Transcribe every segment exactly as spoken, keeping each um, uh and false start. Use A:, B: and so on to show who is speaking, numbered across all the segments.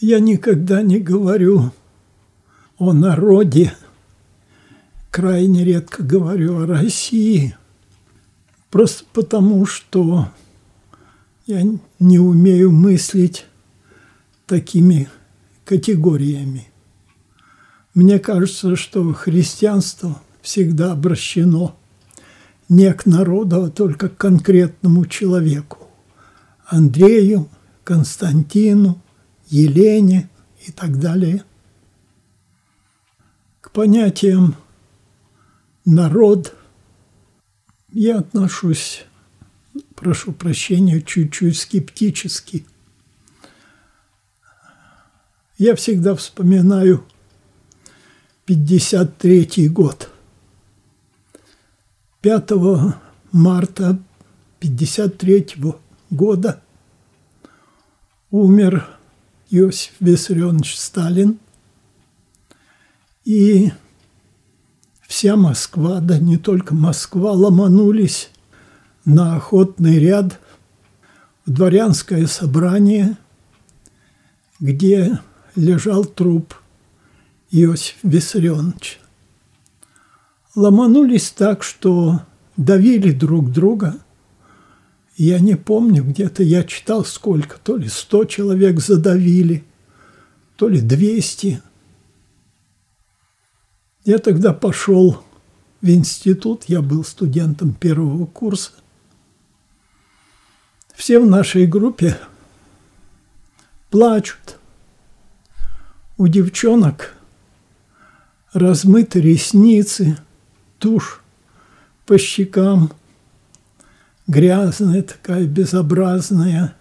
A: Я никогда не говорю о народе, крайне редко говорю о России, просто потому, что я не умею мыслить такими категориями. Мне кажется, что христианство всегда обращено не к народу, а только к конкретному человеку. Андрею, Константину, Елене и так далее. К понятиям «народ» я отношусь, прошу прощения, чуть-чуть скептически. Я всегда вспоминаю пятьдесят третий год. пятого марта пятьдесят третьего года умер Иосиф Виссарионович Сталин, и вся Москва, да не только Москва, ломанулись на охотный ряд в дворянское собрание, где лежал труп Иосифа Виссарионовича. Ломанулись так, что давили друг друга. Я не помню, где-то я читал сколько, то ли сто человек задавили, то ли двести. Я тогда пошел в институт, я был студентом первого курса. Все в нашей группе плачут. У девчонок размыты ресницы, тушь по щекам, грязная такая, безобразная,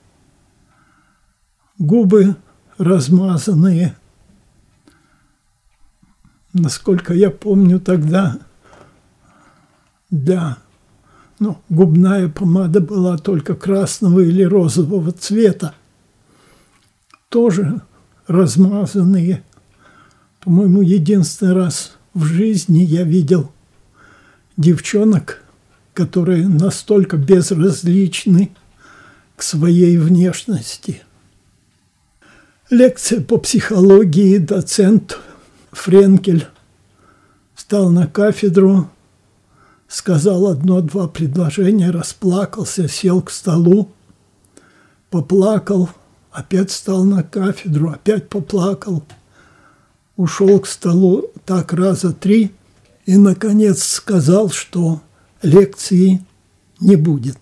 A: губы размазанные. Насколько я помню, тогда для, ну, губная помада была только красного или розового цвета. Тоже размазанные. По-моему, единственный раз в жизни я видел девчонок, которые настолько безразличны к своей внешности. Лекция по психологии, доцент Френкель встал на кафедру, сказал одно-два предложения, расплакался, сел к столу, поплакал, опять встал на кафедру, опять поплакал, ушел к столу так раза три и, наконец, сказал, что лекции не будет.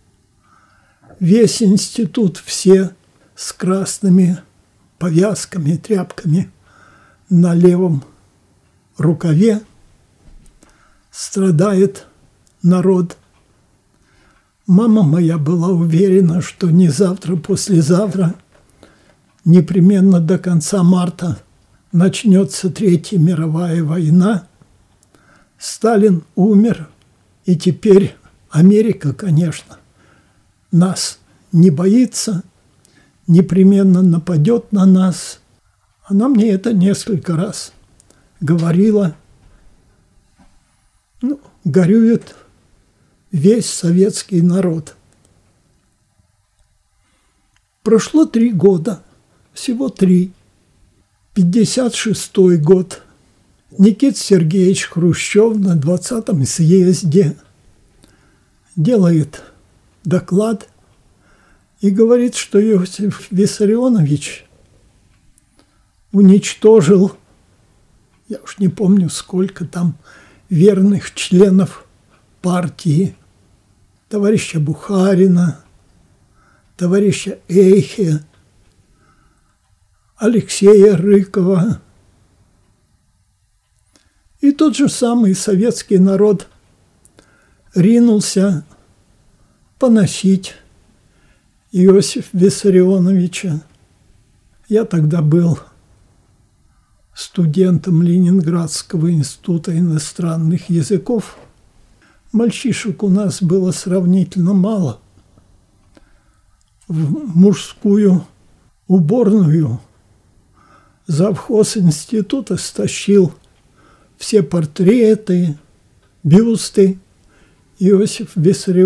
A: Весь институт, все с красными повязками, тряпками на левом рукаве. Страдает народ. Мама моя была уверена, что не завтра, послезавтра, непременно до конца марта начнется Третья мировая война. Сталин умер, и теперь Америка, конечно, нас не боится, непременно нападет на нас. Она мне это несколько раз говорила. Ну, горюет весь советский народ. Прошло три года, всего три. пятьдесят шестой год. Никита Сергеевич Хрущев на двадцатом съезде делает доклад и говорит, что Иосиф Виссарионович уничтожил, я уж не помню, сколько там верных членов партии, товарища Бухарина, товарища Эйхе, Алексея Рыкова. И тот же самый советский народ ринулся поносить Иосифа Виссарионовича. Я тогда был студентом Ленинградского института иностранных языков. Мальчишек у нас было сравнительно мало. В мужскую уборную завхоз института стащил все портреты, бюсты Иосифа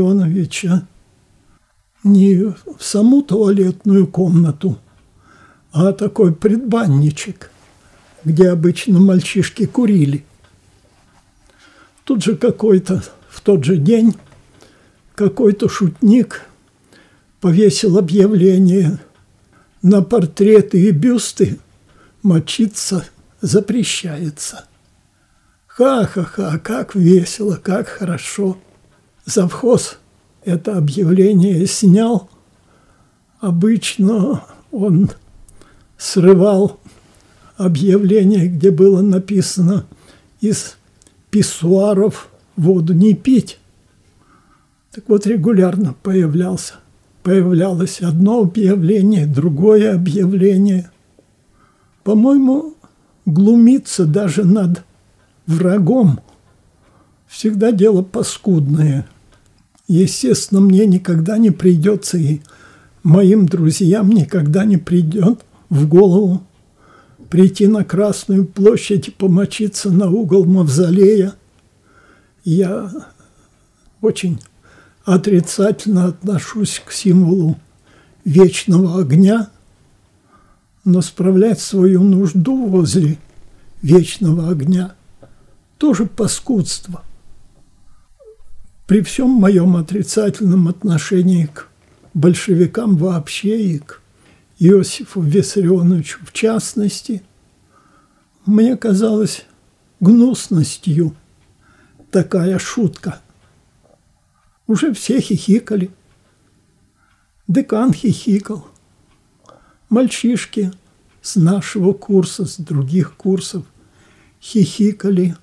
A: Виссарионовича не в саму туалетную комнату, а такой предбанничек, где обычно мальчишки курили. Тут же какой-то, в тот же день, какой-то шутник повесил объявление: на портреты и бюсты мочиться запрещается. Ха-ха-ха, как весело, как хорошо. Завхоз это объявление снял. Обычно он срывал объявление, где было написано: из писсуаров воду не пить. Так вот, регулярно появлялся. Появлялось одно объявление, другое объявление. По-моему, глумиться даже над врагом всегда дело паскудное. Естественно, мне никогда не придется, и моим друзьям никогда не придет в голову прийти на Красную площадь и помочиться на угол Мавзолея. Я очень отрицательно отношусь к символу вечного огня, но справлять свою нужду возле вечного огня тоже паскудство. При всем моем отрицательном отношении к большевикам вообще и к Иосифу Виссарионовичу в частности, мне казалось гнусностью такая шутка. Уже все хихикали. Декан хихикал. Мальчишки с нашего курса, с других курсов хихикали.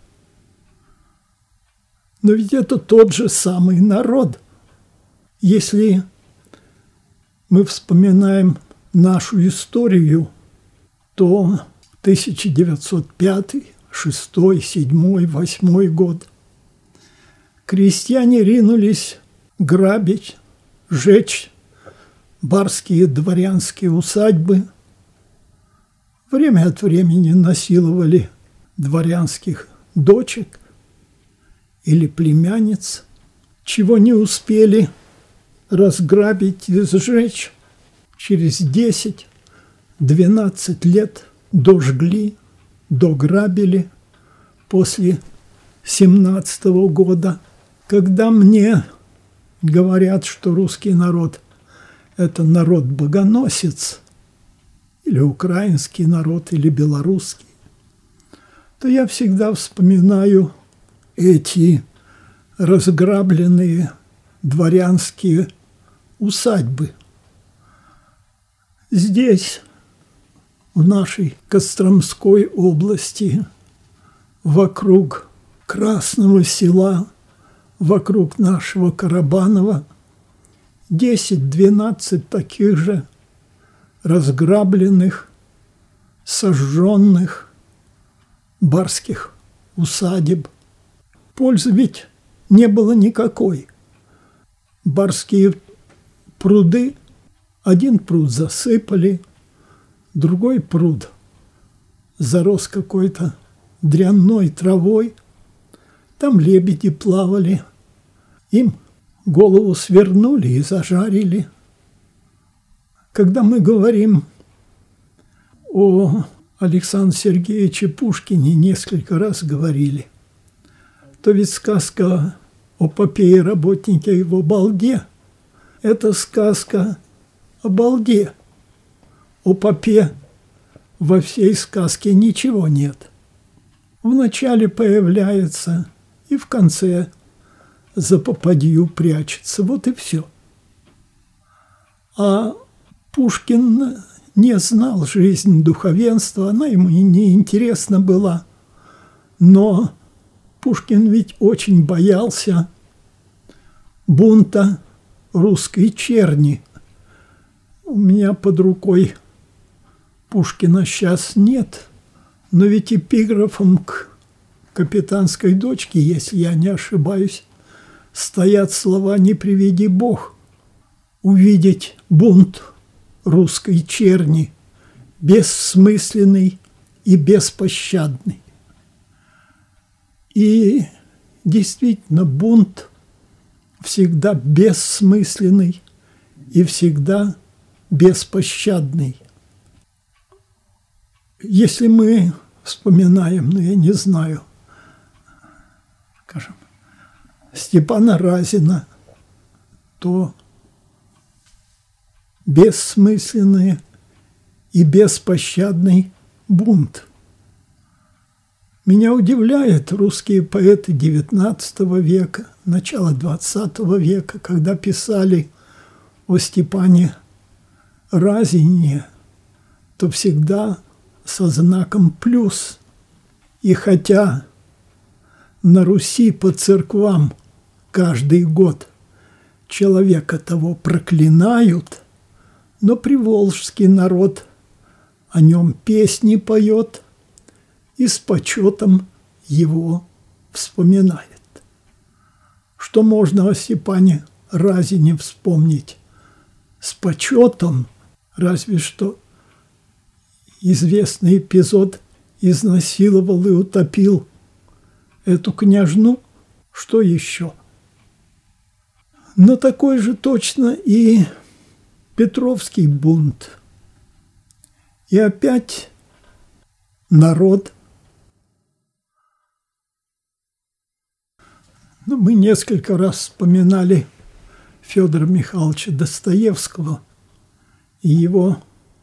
A: Но ведь это тот же самый народ. Если мы вспоминаем нашу историю, то тысяча девятьсот пятый, шестой, седьмой, восьмой год крестьяне ринулись грабить, жечь барские дворянские усадьбы. Время от времени насиловали дворянских дочек или племянниц, чего не успели разграбить и сжечь. Через десять-двенадцать лет дожгли, дограбили после семнадцатого года. Когда мне говорят, что русский народ – это народ-богоносец, или украинский народ, или белорусский, то я всегда вспоминаю эти разграбленные дворянские усадьбы. Здесь, в нашей Костромской области, вокруг Красного Села, вокруг нашего Карабанова, десять-двенадцать таких же разграбленных, сожженных барских усадеб. Пользы ведь не было никакой. Барские пруды, один пруд засыпали, другой пруд зарос какой-то дрянной травой, там лебеди плавали, им голову свернули и зажарили. Когда мы говорим о Александре Сергеевиче Пушкине, несколько раз говорили, то ведь сказка о попе и работнике его балде – это сказка о балде. О попе во всей сказке ничего нет. Вначале появляется и в конце за попадью прячется. Вот и все. А Пушкин не знал жизнь духовенства, она ему не интересна была. Но Пушкин ведь очень боялся бунта русской черни. У меня под рукой Пушкина сейчас нет, но ведь эпиграфом к «Капитанской дочке», если я не ошибаюсь, стоят слова «Не приведи Бог увидеть бунт русской черни, бессмысленный и беспощадный». И действительно, бунт всегда бессмысленный и всегда беспощадный. Если мы вспоминаем, ну, я не знаю, скажем, Степана Разина, то бессмысленный и беспощадный бунт. Меня удивляют русские поэты девятнадцатого века, начала двадцатого века, когда писали о Степане Разине, то всегда со знаком плюс. И хотя на Руси по церквам каждый год человека того проклинают, но приволжский народ о нем песни поет и с почетом его вспоминает. Что можно о Степане Разине вспомнить с почетом? Разве что известный эпизод: изнасиловал и утопил эту княжну. Что еще? Но такой же точно и Петровский бунт. И опять народ. Ну, мы несколько раз вспоминали Федора Михайловича Достоевского и его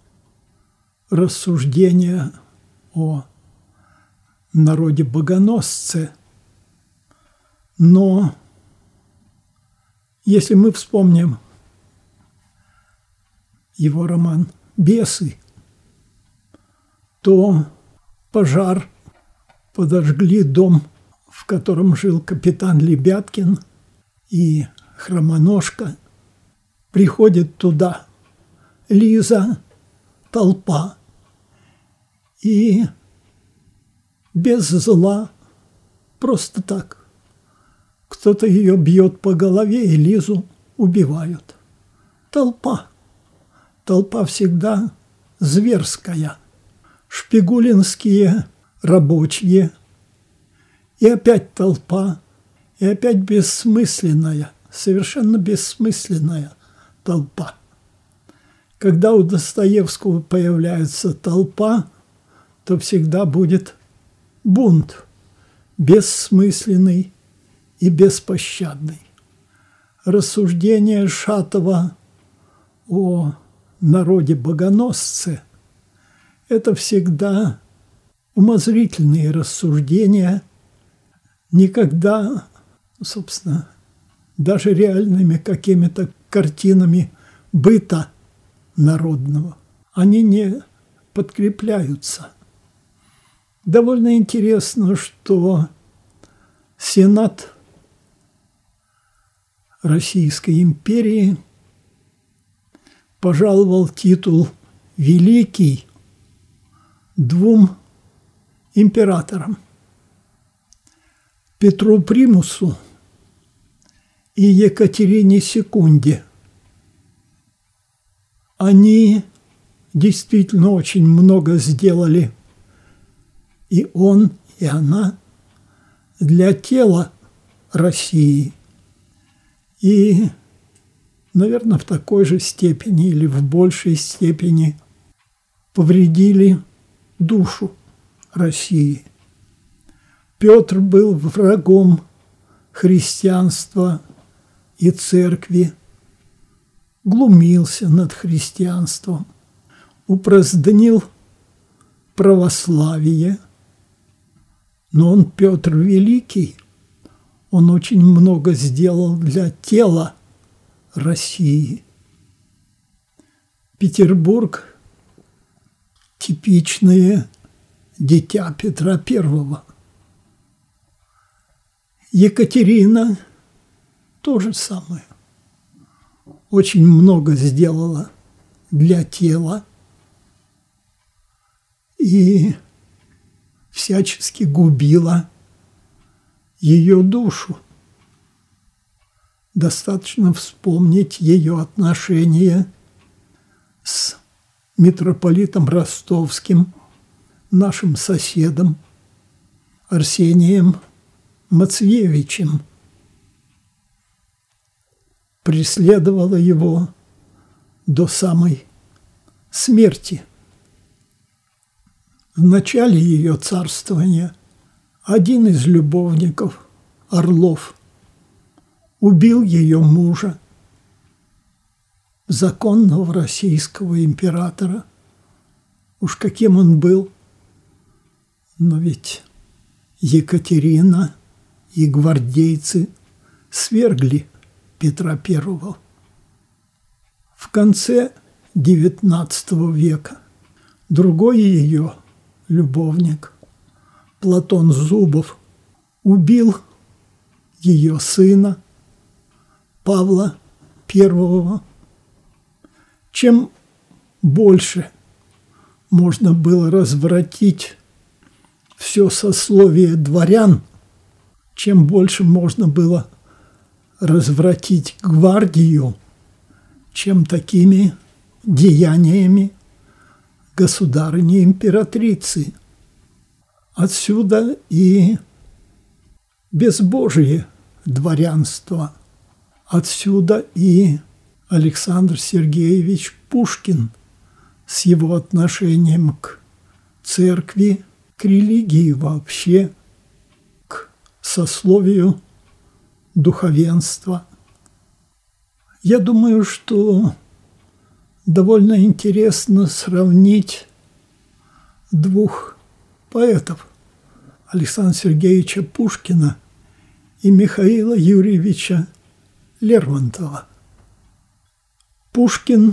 A: рассуждения о народе-богоносце. Но если мы вспомним его роман «Бесы», то пожар, подожгли дом, в котором жил капитан Лебяткин, и Хромоножка. Приходит туда Лиза, толпа, и без зла, просто так, кто-то ее бьет по голове, и Лизу убивают. Толпа. Толпа всегда зверская. Шпигулинские рабочие. И опять толпа. И опять бессмысленная, совершенно бессмысленная толпа. Когда у Достоевского появляется толпа, то всегда будет бунт, бессмысленный и беспощадный. Рассуждение Шатова о народе-богоносце – это всегда умозрительные рассуждения, никогда, собственно, даже реальными какими-то картинами быта народного они не подкрепляются. Довольно интересно, что Сенат Российской империи пожаловал титул «Великий» двум императорам – Петру Примусу и Екатерине Секунде. Они действительно очень много сделали, и он, и она, для тела России. И, наверное, в такой же степени или в большей степени повредили душу России. Петр был врагом христианства и церкви, глумился над христианством, упразднил православие. Но он, Петр Великий, он очень много сделал для тела России. Петербург – типичное дитя Петра Первого. Екатерина – то же самое. Очень много сделала для тела и всячески губила ее душу. Достаточно вспомнить ее отношения с митрополитом Ростовским, нашим соседом Арсением Мацвевичем. Преследовала его до самой смерти. В начале ее царствования один из любовников, Орлов, убил ее мужа, законного российского императора. Уж каким он был. Но ведь Екатерина и гвардейцы свергли Петра Первого. В конце девятнадцатого века другой ее любовник, Платон Зубов, убил ее сына Павла Первого. Чем больше можно было развратить все сословие дворян, чем больше можно было развратить гвардию, чем такими деяниями государыни-императрицы. Отсюда и безбожие дворянства. Отсюда и Александр Сергеевич Пушкин с его отношением к церкви, к религии вообще, к сословию духовенства. Я думаю, что довольно интересно сравнить двух поэтов – Александра Сергеевича Пушкина и Михаила Юрьевича Лермонтова. Пушкин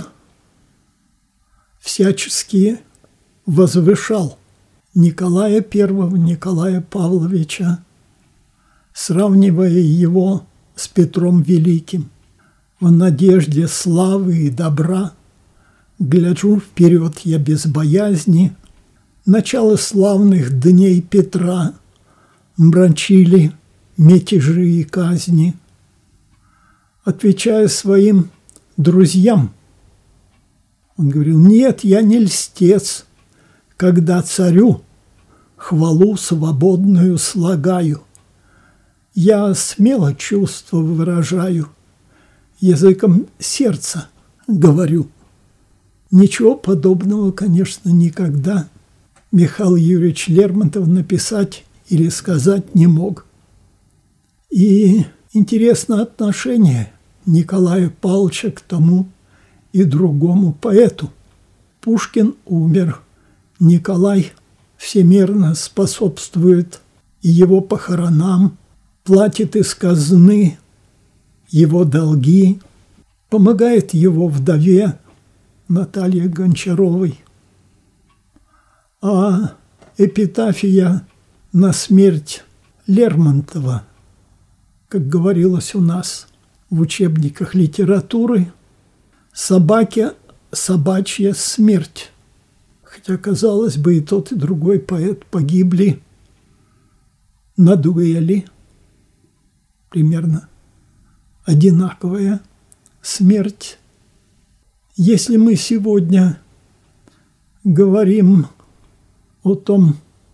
A: всячески возвышал Николая Первого, Николая Павловича, сравнивая его с Петром Великим. В надежде славы и добра гляжу вперед я без боязни. Начало славных дней Петра мрачили мятежи и казни. Отвечая своим друзьям, он говорил: «Нет, я не льстец, когда царю хвалу свободную слагаю. Я смело чувства выражаю, языком сердца говорю». Ничего подобного, конечно, никогда Михаил Юрьевич Лермонтов написать или сказать не мог. И интересно отношение Николая Павловича к тому и другому поэту. Пушкин умер, Николай всемирно способствует и его похоронам, платит из казны его долги, помогает его вдове Наталье Гончаровой. А эпитафия на смерть Лермонтова, как говорилось у нас в учебниках литературы, «собаке собачья смерть». Хотя, казалось бы, и тот, и другой поэт погибли на дуэли. Примерно одинаковая смерть. Если мы сегодня говорим о том,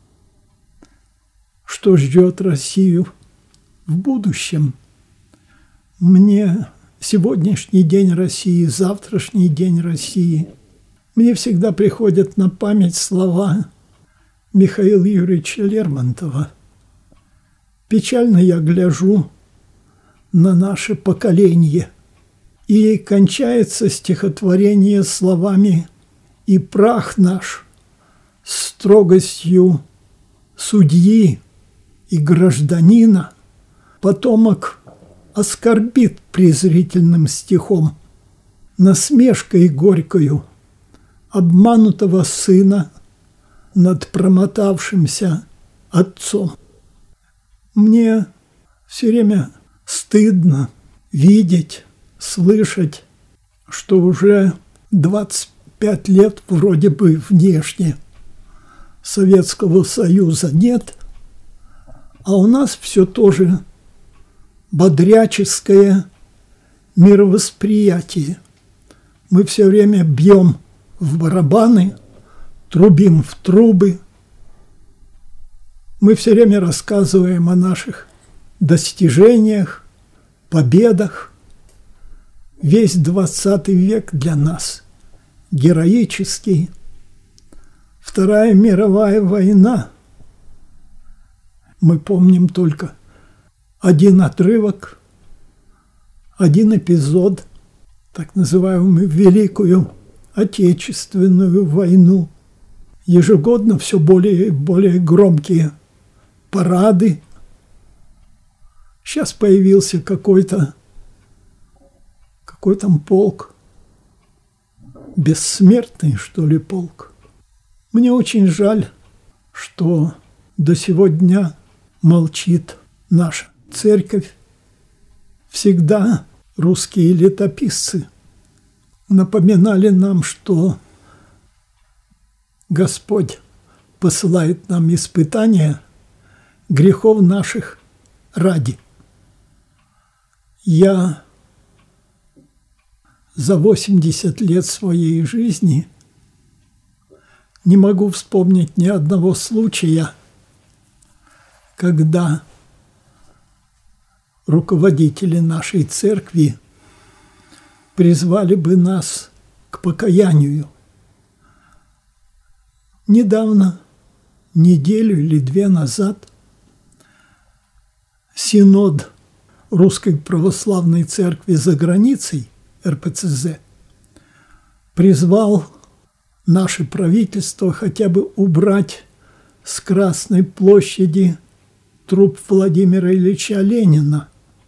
A: что ждет Россию в будущем, мне сегодняшний день России, завтрашний день России, мне всегда приходят на память слова Михаила Юрьевича Лермонтова. «Печально я гляжу на наше поколение». И кончается стихотворение словами: «И прах наш строгостью судьи и гражданина потомок оскорбит презрительным стихом, насмешкой горькою обманутого сына над промотавшимся отцом». Мне все время стыдно видеть, слышать, что уже двадцать пять лет вроде бы внешне Советского Союза нет, а у нас все тоже бодряческое мировосприятие. Мы все время бьем в барабаны, трубим в трубы. Мы все время рассказываем о наших достижениях, победах. Весь двадцатый век для нас героический. В Вторая мировая война. Мы помним только один отрывок, один эпизод, так называемую Великую Отечественную войну. Ежегодно все более и более громкие парады. Сейчас появился какой-то какой там полк, бессмертный, что ли, полк. Мне очень жаль, что до сего дня молчит наша церковь. Всегда русские летописцы напоминали нам, что Господь посылает нам испытания грехов наших ради. Я за восемьдесят лет своей жизни не могу вспомнить ни одного случая, когда руководители нашей церкви призвали бы нас к покаянию. Недавно, неделю или две назад, Синод Русской Православной Церкви за границей, эр пэ цэ зэ, призвал наше правительство хотя бы убрать с Красной площади труп Владимира Ильича Ленина.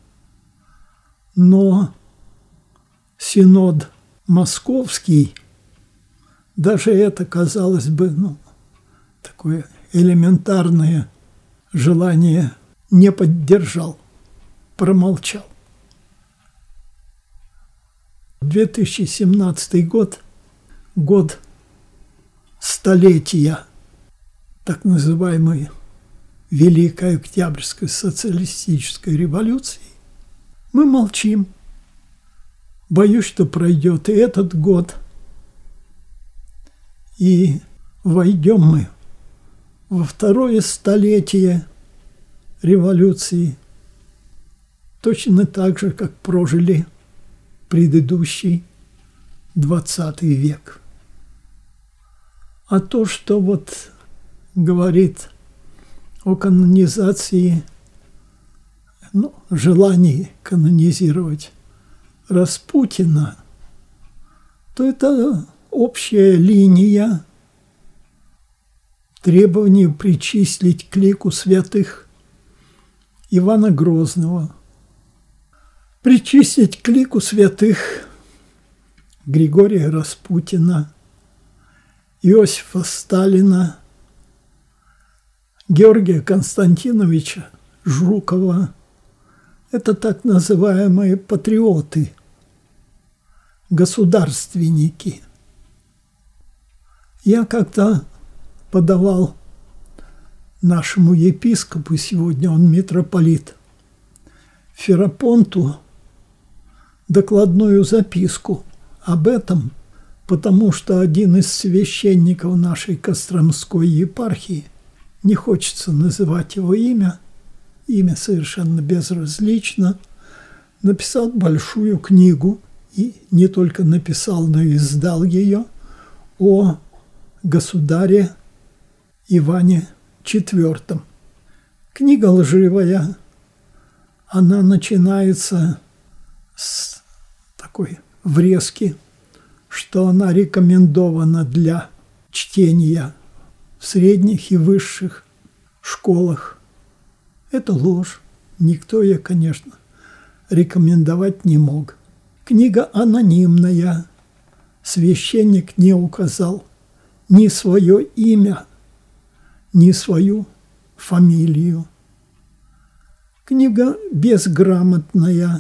A: Но Синод Московский, даже это, казалось бы, ну, такое элементарное желание не поддержал, промолчал. две тысячи семнадцатый год, год столетия так называемой Великой Октябрьской социалистической революции, мы молчим. Боюсь, что пройдет и этот год, и войдем мы во второе столетие революции точно так же, как прожили предыдущий двадцатый век. А то, что вот говорит о канонизации, ну, желании канонизировать Распутина, то это общая линия требований причислить к лику святых Ивана Грозного, причислить к лику святых Григория Распутина, Иосифа Сталина, Георгия Константиновича Жукова. Это так называемые патриоты, государственники. Я как-то подавал нашему епископу, сегодня он митрополит, Ферапонту, докладную записку об этом, потому что один из священников нашей Костромской епархии, не хочется называть его имя, имя совершенно безразлично, написал большую книгу, и не только написал, но и издал ее, о государе Иване четвёртом. Книга лживая, она начинается с такой врезки, что она рекомендована для чтения в средних и высших школах. Это ложь. Никто ее, конечно, рекомендовать не мог. Книга анонимная. Священник не указал ни свое имя, ни свою фамилию. Книга безграмотная.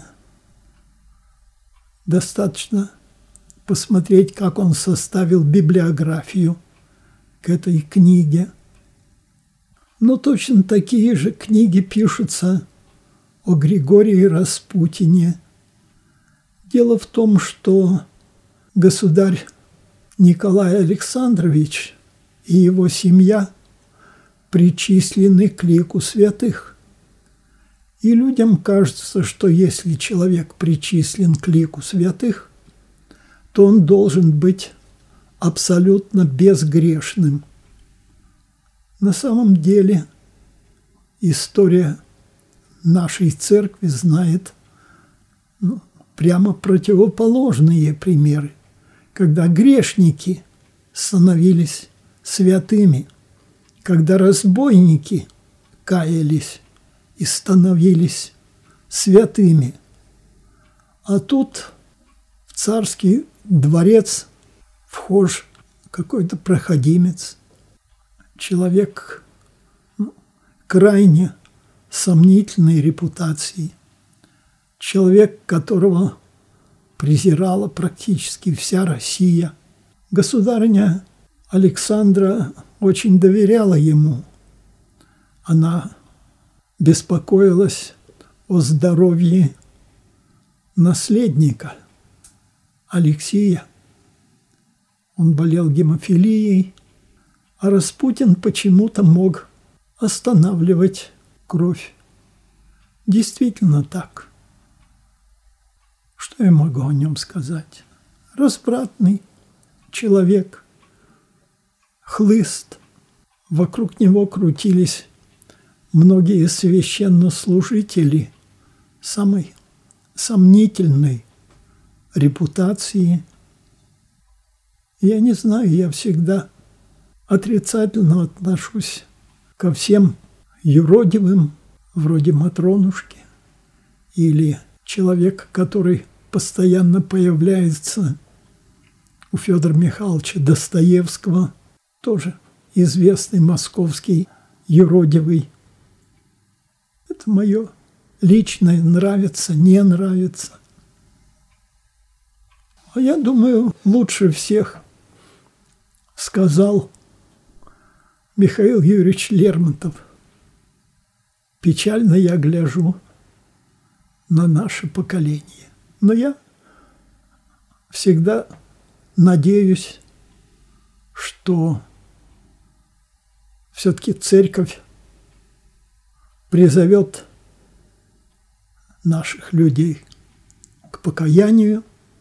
A: Достаточно посмотреть, как он составил библиографию к этой книге. Но точно такие же книги пишутся о Григории Распутине. Дело в том, что государь Николай Александрович и его семья причислены к лику святых. И людям кажется, что если человек причислен к лику святых, то он должен быть абсолютно безгрешным На самом деле история нашей церкви знает ну, прямо противоположные примеры, когда грешники становились святыми, когда разбойники каялись и становились святыми. А тут в царский дворец вхож какой-то проходимец, человек ну, крайне сомнительной репутации, человек, которого презирала практически вся Россия. Государыня Александра очень доверяла ему. Она беспокоилась о здоровье наследника Алексия. Он болел гемофилией, а Распутин почему-то мог останавливать кровь. Действительно так. Что я могу о нем сказать? Развратный человек, хлыст. Вокруг него крутились многие священнослужители самой сомнительной репутации. Я не знаю, я всегда отрицательно отношусь ко всем юродивым, вроде Матронушки, или человека, который постоянно появляется у Федора Михайловича Достоевского, тоже известный московский юродивый. Это мое личное, нравится, не нравится. А я думаю, лучше всех сказал Михаил Юрьевич Лермонтов: «Печально я гляжу на наше поколение». Но я всегда надеюсь, что все-таки церковь призовет наших людей к покаянию.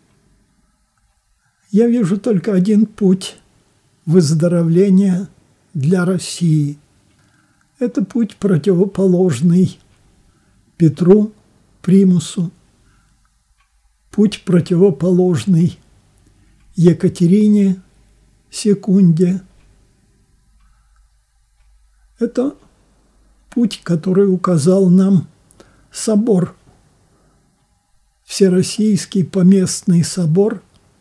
A: Я вижу только один путь выздоровления для России. Это путь противоположный Петру Примусу, путь противоположный Екатерине Секунде. Это путь, который указал нам собор, Всероссийский поместный собор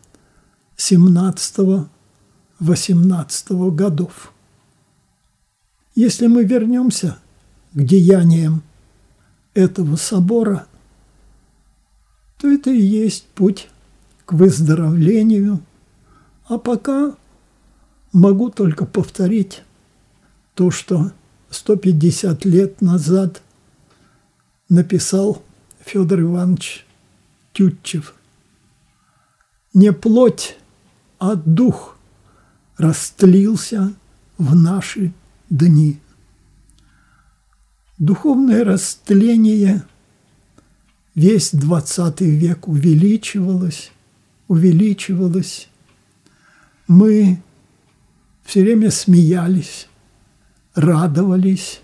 A: семнадцатого-восемнадцатого годов. Если мы вернемся к деяниям этого собора, то это и есть путь к выздоровлению. А пока могу только повторить то, что сто пятьдесят лет назад написал Федор Иванович Тютчев. Не плоть, а дух растлился в наши дни. Духовное растление весь двадцатый век увеличивалось, увеличивалось. Мы все время смеялись, радовались.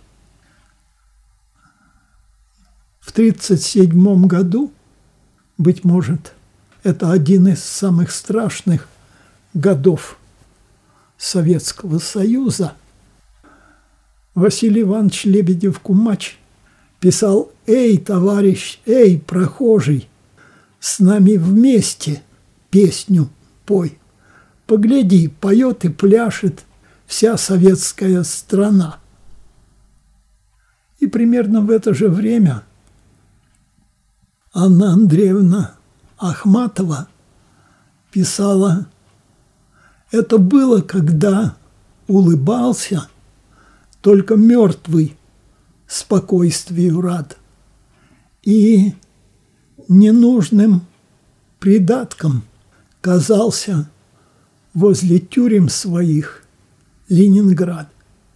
A: В тридцать седьмом году, быть может, это один из самых страшных годов Советского Союза, Василий Иванович Лебедев-Кумач писал: «Эй, товарищ, эй, прохожий, с нами вместе песню пой. Погляди, поет и пляшет вся советская страна». И примерно в это же время Анна Андреевна Ахматова писала: «Это было, когда улыбался только мертвый спокойствию рад, и ненужным придатком казался возле тюрем своих Ленинград».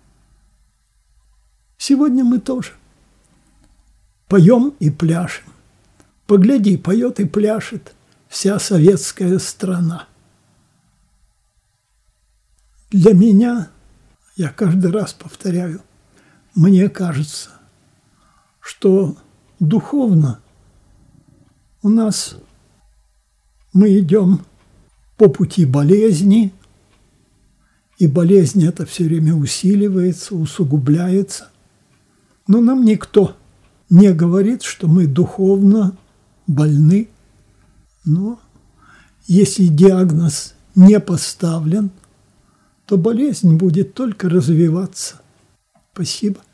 A: Сегодня мы тоже поем и пляшем. Погляди, поет и пляшет вся советская страна. Для меня Я каждый раз повторяю, мне кажется, что духовно у нас мы идем по пути болезни, и болезнь эта все время усиливается, усугубляется. Но нам никто не говорит, что мы духовно больны. Но если диагноз не поставлен, то болезнь будет только развиваться. Спасибо.